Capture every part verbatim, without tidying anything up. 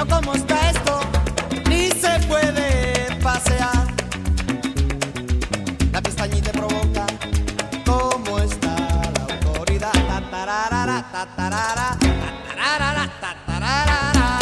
Pero cómo está esto, ni se puede pasear. La pestañita provoca cómo está la autoridad. Tatarara, tatarara, tatarara, tatarara.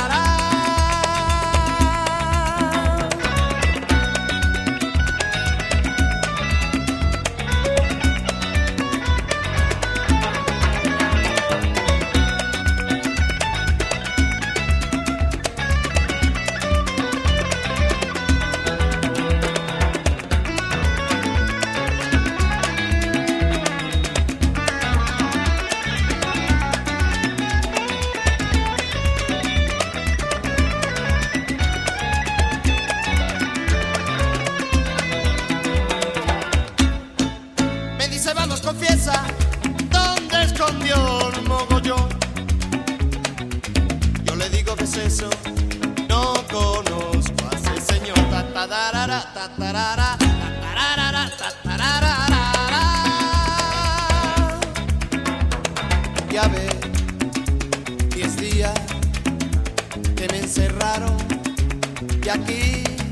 Vamos, confiesa, ¿dónde escondió el mogollón? Yo le digo, ¿qué es eso? No conozco a ese señor. Tatarara, tatarara, tatarara, tatarara. Ya ve, diez días que me encerraron y aquí